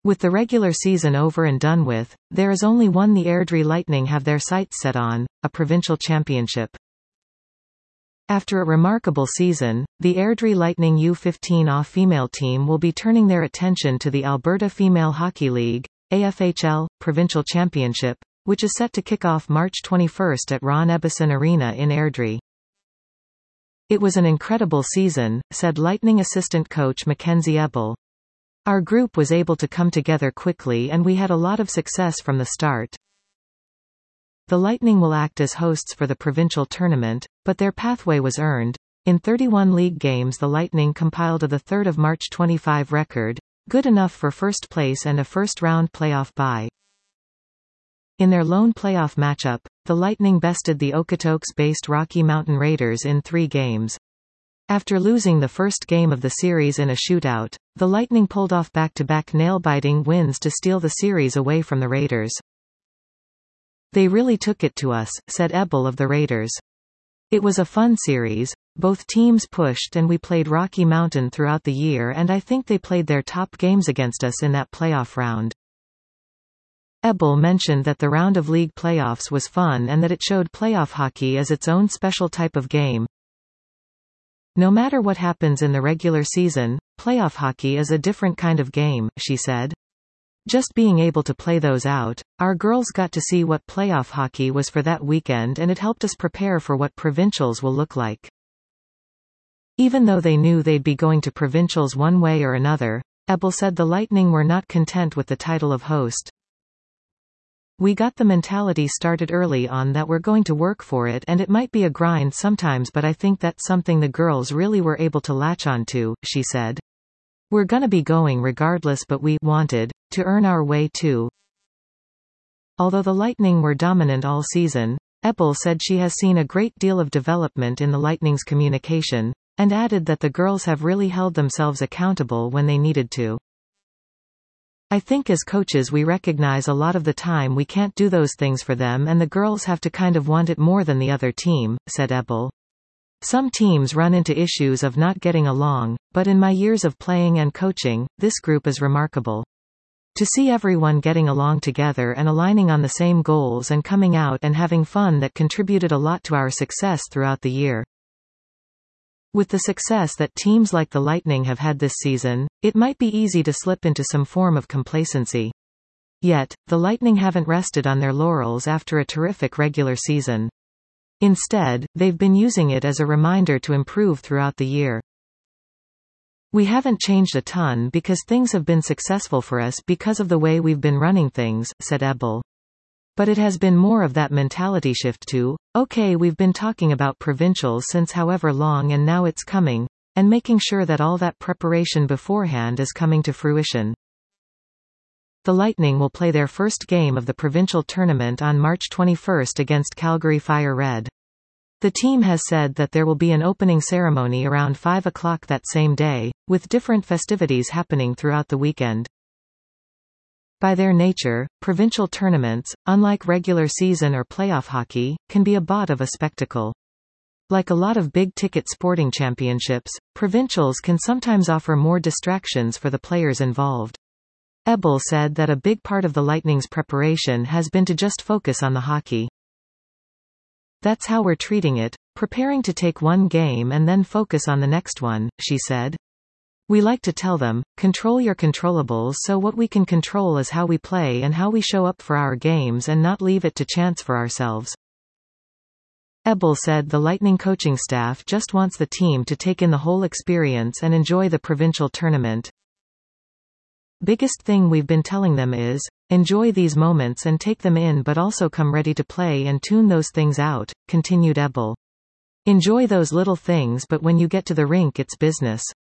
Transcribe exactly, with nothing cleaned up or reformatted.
With the regular season over and done with, there is only one the Airdrie Lightning have their sights set on, a provincial championship. After a remarkable season, the Airdrie Lightning U fifteen A female team will be turning their attention to the Alberta Female Hockey League, A F H L, Provincial Championship, which is set to kick off March twenty-first at Ron Ebbison Arena in Airdrie. "It was an incredible season," said Lightning assistant coach Mackenzie Ebel. "Our group was able to come together quickly and we had a lot of success from the start." The Lightning will act as hosts for the provincial tournament, but their pathway was earned. In thirty-one league games the Lightning compiled a the third of March twenty-five record, good enough for first place and a first-round playoff bye. In their lone playoff matchup, the Lightning bested the Okotoks-based Rocky Mountain Raiders in three games. After losing the first game of the series in a shootout, the Lightning pulled off back-to-back nail-biting wins to steal the series away from the Raiders. "They really took it to us," said Ebel of the Raiders. "It was a fun series, both teams pushed and we played Rocky Mountain throughout the year and I think they played their top games against us in that playoff round." Ebel mentioned that the round of league playoffs was fun and that it showed playoff hockey as its own special type of game. "No matter what happens in the regular season, playoff hockey is a different kind of game," she said. "Just being able to play those out, our girls got to see what playoff hockey was for that weekend and it helped us prepare for what provincials will look like." Even though they knew they'd be going to provincials one way or another, Ebel said the Lightning were not content with the title of host. "We got the mentality started early on that we're going to work for it and it might be a grind sometimes but I think that's something the girls really were able to latch on to," she said. "We're gonna be going regardless but we wanted to earn our way too." Although the Lightning were dominant all season, Ebel said she has seen a great deal of development in the Lightning's communication, and added that the girls have really held themselves accountable when they needed to. "I think as coaches we recognize a lot of the time we can't do those things for them and the girls have to kind of want it more than the other team," said Ebel. "Some teams run into issues of not getting along, but in my years of playing and coaching, this group is remarkable. To see everyone getting along together and aligning on the same goals and coming out and having fun that contributed a lot to our success throughout the year." With the success that teams like the Lightning have had this season, it might be easy to slip into some form of complacency. Yet, the Lightning haven't rested on their laurels after a terrific regular season. Instead, they've been using it as a reminder to improve throughout the year. "We haven't changed a ton because things have been successful for us because of the way we've been running things," said Ebel. "But it has been more of that mentality shift to, okay, we've been talking about provincials since however long and now it's coming, and making sure that all that preparation beforehand is coming to fruition." The Lightning will play their first game of the provincial tournament on March twenty-first against Calgary Fire Red. The team has said that there will be an opening ceremony around five o'clock that same day, with different festivities happening throughout the weekend. By their nature, provincial tournaments, unlike regular season or playoff hockey, can be a bit of a spectacle. Like a lot of big-ticket sporting championships, provincials can sometimes offer more distractions for the players involved. Ebel said that a big part of the Lightning's preparation has been to just focus on the hockey. "That's how we're treating it, preparing to take one game and then focus on the next one," she said. "We like to tell them, control your controllables, so what we can control is how we play and how we show up for our games and not leave it to chance for ourselves." Ebel said the Lightning coaching staff just wants the team to take in the whole experience and enjoy the provincial tournament. "Biggest thing we've been telling them is, enjoy these moments and take them in but also come ready to play and tune those things out," continued Ebel. "Enjoy those little things but when you get to the rink it's business."